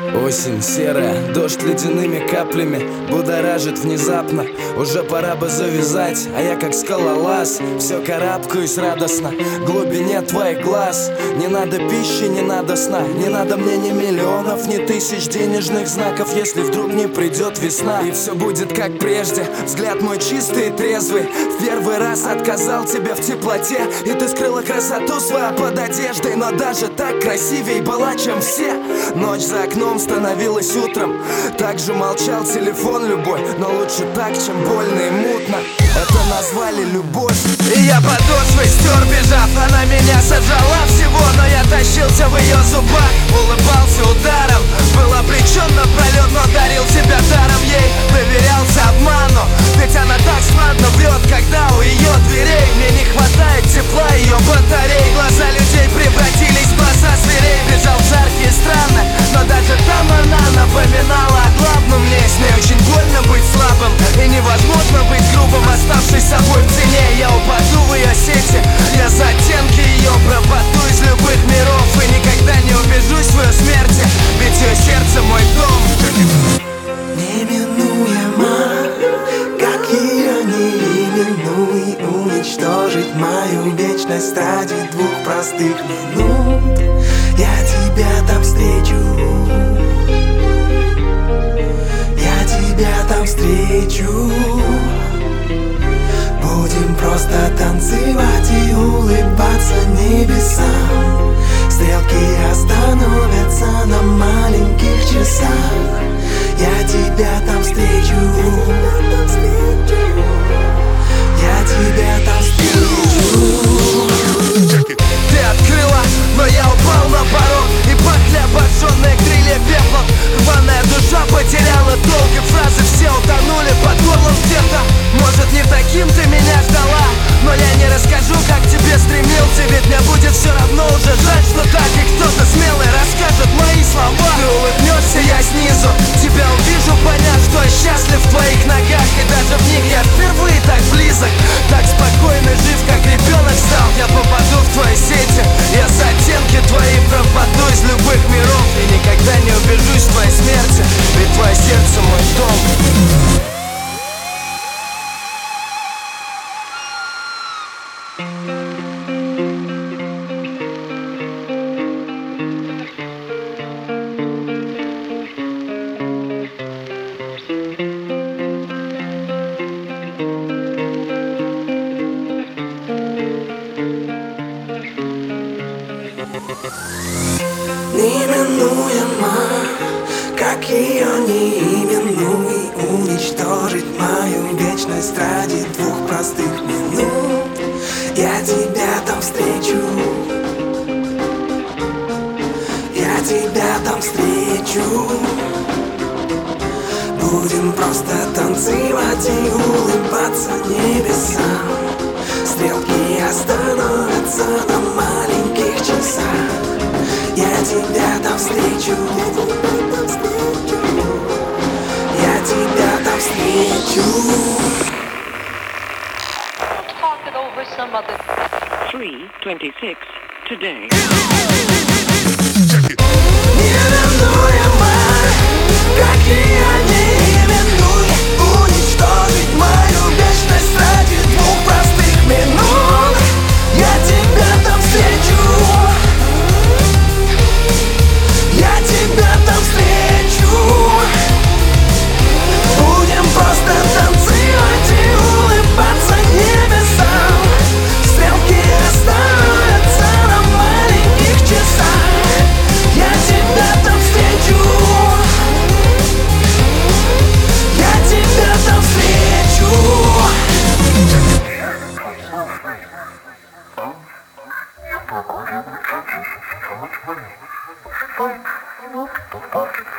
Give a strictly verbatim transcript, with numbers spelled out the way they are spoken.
Осень серая, дождь ледяными каплями будоражит внезапно. Уже пора бы завязать, а я как скалолаз все карабкаюсь радостно в глубине твоих глаз. Не надо пищи, не надо сна, не надо мне ни миллионов, ни тысяч денежных знаков. Если вдруг не придет весна и все будет как прежде, взгляд мой чистый и трезвый. В первый раз отказал тебе в теплоте, и ты скрыла красоту свою под одеждой. Но даже так красивей была, чем все. Ночь за окном становилась утром, так же молчал телефон любой. Но лучше так, чем больно и мутно. Это назвали любовь. И я подошвой стер, бежав, она меня сожрала всего. Но я тащился в ее зубах, улыбался ударом, был обречен напролет, но дарил тебя даром ей. Доверялся обману, ведь она так странно врет, когда у ее дверей мне не хватает тепла ее батарей. Глаза людей превратились в глаза зверей. Бежал в жаркие страны, но даже там она напоминала о главном мне. С ней очень больно быть слабым, и невозможно быть грубым, оставшись собой в цене. Я упаду в ее сети, я за оттенки ее пропаду из любых миров. И никогда не убежусь в ее смерти, ведь ее сердце мой дом. Неминуемо, как ее не именуй, уничтожить мою вечность ради двух простых минут. Я тебя там встречу, я тебя там встречу. Будем просто танцевать и улыбаться небесам. Стрелки остановятся на маленьких часах. Я тебя там встречу, я тебя там встречу. Ты открыла, но я упал на порог, и пахли обожженные крылья пеплом. Рваная душа потеряла толк, и фразы все утонули под горлом где-то. Может, не таким ты меня ждала, но я не расскажу, как к тебе стремился. Ведь мне будет все равно уже жаль, что так. И кто-то смелый расскажет мои слова. Ты улыбнешься, я снизу тебя увижу, поняв, что я счастлив в твоих ногах. И даже в них я впервые так близок, так спокойно жив, как ребенок стал. Я попаду в твои сети, я за оттенки твои пропаду из любых миров. И никогда не убежусь в твоей смерти, ведь твое сердце мой дом. Неминуемо, как ее не именуй, уничтожить мою вечность ради двух простых минут. Я тебя там встречу, я тебя там встречу. Будем просто танцевать и улыбаться небесам. Стрелки остановятся на маленьких часах. Я тебя там встречу, я тебя там встречу. Talk it over some other. three twenty-six today. Неминуемо, как ее не именуй, уничтожить мою вечность ради двух простых минут. Я тебя там встречу, я тебя там встречу. Будем просто танцевать и улыбаться небесам. Стрелки остановятся на маленьких часах. Я тебя там встречу, я тебя там встречу. Thank you.